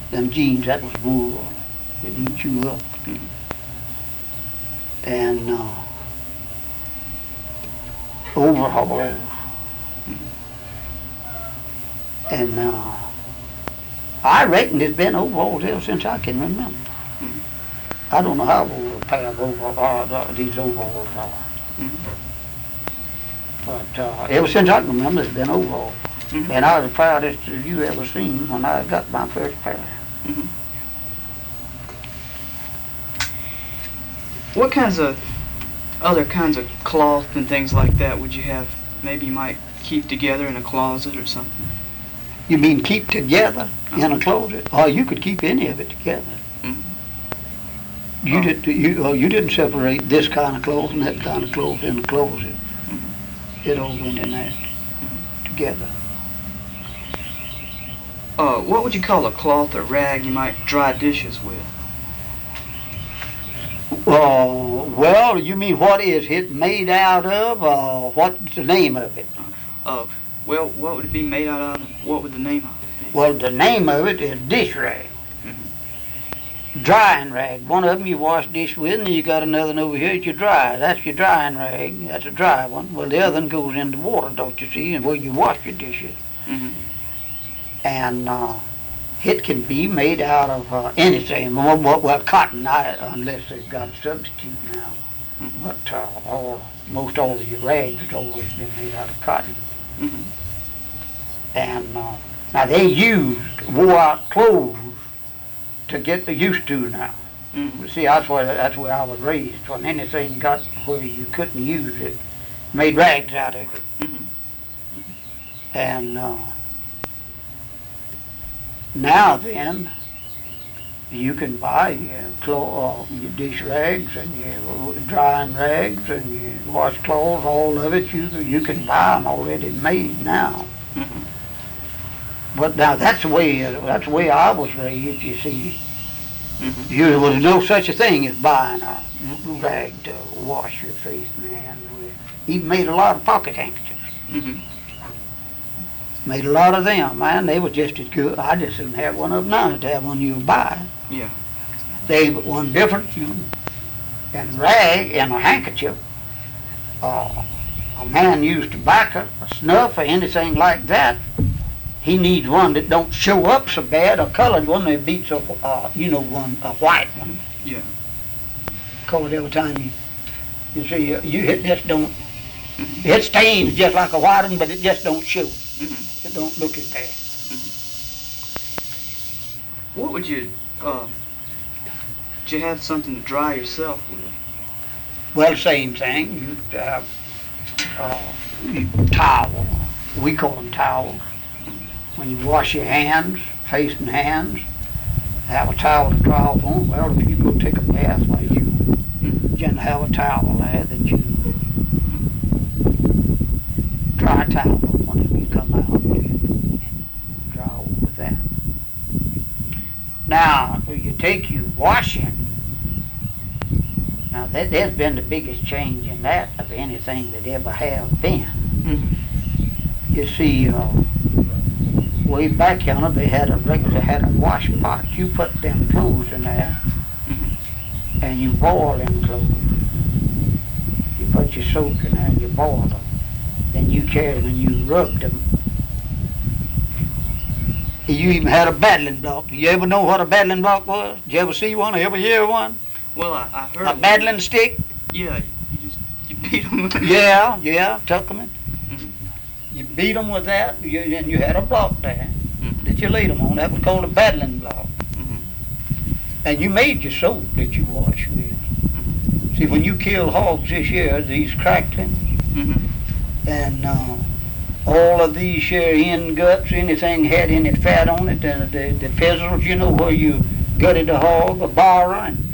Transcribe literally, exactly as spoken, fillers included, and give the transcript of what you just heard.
them jeans, that was wool. It eat you up. And uh, overalls. And uh, I reckon it's been overalls ever since I can remember. I don't know how old a pair of overalls uh, these overalls are. But uh, ever since I can remember, it's been overalls. Mm-hmm. And I was the proudest as you ever seen when I got my first pair. Mm-hmm. What kinds of other kinds of cloth and things like that would you have? Maybe you might keep together in a closet or something. You mean keep together uh-huh. in a closet? Or you could keep any of it together. Mm-hmm. You oh. did you oh, you didn't separate this kind of clothes and that kind of clothes in the closet. Mm-hmm. It all went in there mm-hmm. together. Uh, what would you call a cloth or rag you might dry dishes with? Uh, well, you mean what is it made out of, or what's the name of it? Uh, well, what would it be made out of? What would the name of it be? Well, the name of it is dish rag. Mm-hmm. Drying rag. One of them you wash dish with, and you got another one over here that you dry. That's your drying rag. That's a dry one. Well, the other one goes into water, don't you see, and where you wash your dishes. Mm-hmm. And uh, it can be made out of uh, anything. Well, well, well cotton, I, unless they've got a substitute now. Mm-hmm. But uh, all, most all of your rags have always been made out of cotton. Mm-hmm. And uh, now they used wore-out clothes to get used to now. Mm-hmm. See, that's where that's where I was raised. When anything got where you couldn't use it, made rags out of it. Mm-hmm. And uh, now then, you can buy your, clo- uh, your dish rags and your drying rags and your washcloths, all of it. You you can buy them already made now. Mm-hmm. But now that's the way that's the way I was raised. You see, mm-hmm. you, there was no such a thing as buying a rag to wash your face and hands with. Even made a lot of pocket handkerchiefs. Mm-hmm. Made a lot of them, man. They were just as good. I just didn't have one of them now to have one you would buy. Yeah. They were one difference. You and rag and a handkerchief. Uh, a man used tobacco, a snuff, or anything like that. He needs one that don't show up so bad. A colored one that beats a, uh, you know, one a white one. Yeah. Cause every time you, you see, you, you hit this don't. It stains just like a white one, but it just don't show. Mm-hmm. It don't look as bad. Mm-hmm. What would you, uh, did you have something to dry yourself with? Well, same thing. You have uh, towel. We call them towels. When you wash your hands, face and hands, have a towel to dry off on. Well, if you go take a bath, well, you mm-hmm. generally have a towel there that you dry towel. Come out and dry over with that. Now, you take your washing. Now, that, there's been the biggest change in that of anything that ever have been. Mm-hmm. You see, uh, way back yonder, they had a regular, had a wash pot. You put them clothes in there, mm-hmm. and you boil them clothes. You put your soap in there and you boil them. Then you carried them and you rubbed them. You even had a battling block. Did you ever know what a battling block was? Did you ever see one or ever hear one? Well, I, I heard. A battling stick? Yeah, you just you beat them. yeah, yeah, tuck them in. Mm-hmm. You beat them with that, you, and you had a block there mm-hmm. that you laid them on. That was called a battling block. Mm-hmm. And you made your soap that you wash with. Mm-hmm. See, when you kill hogs this year, these crackling, mm-hmm. and uh, all of these here end guts, anything had any fat on it, the, the, the fizzles, you know, where you gutted a hog, a bar, and